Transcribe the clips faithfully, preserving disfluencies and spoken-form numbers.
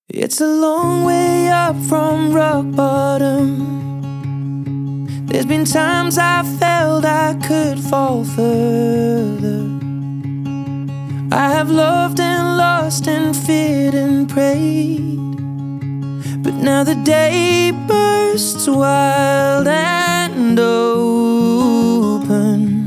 It's a long way up from rock bottom. There's been times I felt I could fall further. I have loved and lost and feared and prayed, but now the day bursts wild and open.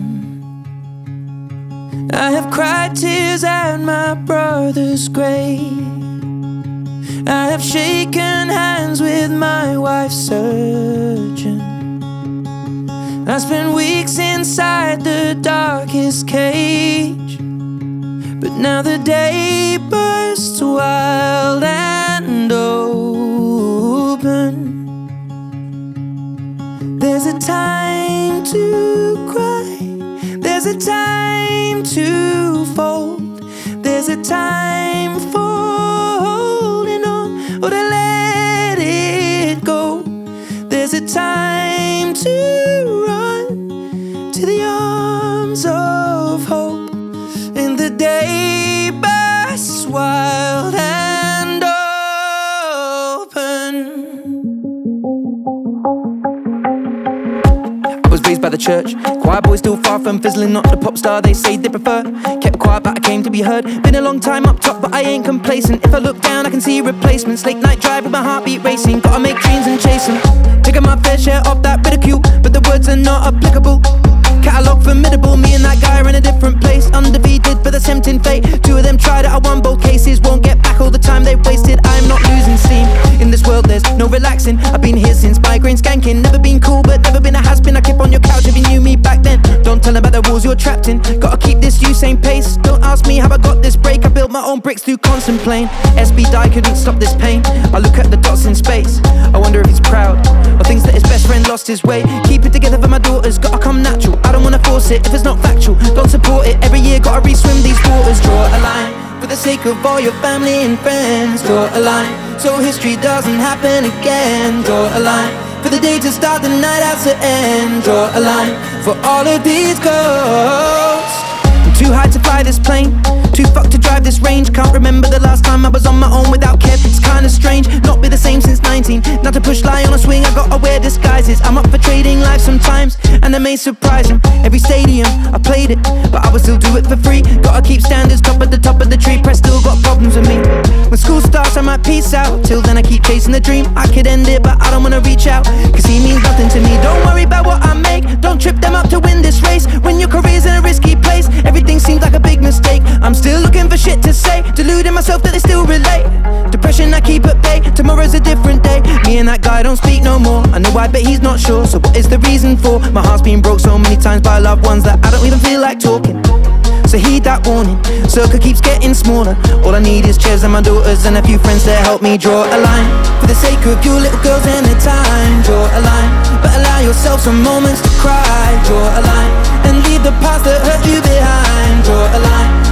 I have cried tears at my brother's grave. I have shaken hands with my wife's surgeon. I spent weeks inside the darkest cage, but now the day bursts wild and open. There's a time to cry, there's a time to fold, there's a time for holding on or to let it go. There's a time to run to the arms of hope, and the day bursts wild and open. I was raised by the church, choir boy still far from fizzling, not the pop star they say they prefer. Kept quiet but I came to be heard. Been a long time up top but I ain't complacent. If I look down I can see replacements. Late night drive with my heartbeat racing. Gotta make dreams and chase them. Taking my fair share of that ridicule, but the words are not applicable. Catalogue formidable, me and that guy are in a different place. Undefeated but that's tempting fate. Two of them tried it, I won both cases. Won't get back all the time they've wasted. I'm not losing steam. In this world there's no relaxing. I've been here since migraine skanking. Never been cool but never been a has-been. I keep on your couch if you knew me back then. Don't tell them about the walls you're trapped in. Gotta keep this Usain pace. Don't ask me how I got this break. I built my own bricks through constant pain. S B die couldn't stop this pain. I look at the dots in space, I wonder if he's proud of things that his best friend lost his way. Keep it together for my daughters, gotta come natural. I don't wanna force it if it's not factual. Don't support it, every year gotta re-swim these waters. Draw a line, for the sake of all your family and friends. Draw a line, so history doesn't happen again. Draw a line, for the day to start, the night has to end. Draw a line, for all of these ghosts. I'm too high to fly this plane, too fucked to drive this range. Can't remember the last time I was on my own without Kev. It's kinda strange, not be the same since nineteen. Not to push lie on a swing, I gotta wear disguises. I'm up for trading life sometimes, and I may surprise him. Every stadium, I played it, but I would still do it for free. Gotta keep standards top at the top of the tree. Press still got problems with me. When school starts I might peace out. Till then I keep chasing the dream. I could end it but I don't wanna reach out, cause he means nothing to me. Don't worry about what I make, don't trip them up to win this race. When your career's in a risky place, everything seems like a big mistake. I'm still looking for shit to say, deluding myself that they still relate. Depression I keep at bay, tomorrow's a different day. Me and that guy don't speak no more, I know I bet he's not sure. So what is the reason for? My heart's been broke so many times by loved ones that I don't even feel like talking. So heed that warning, circle keeps getting smaller. All I need is chairs and my daughters and a few friends to help me draw a line. For the sake of you little girls and their time, draw a line, but allow yourself some moments to cry. Draw a line, and leave the past that hurt you behind. Draw a line,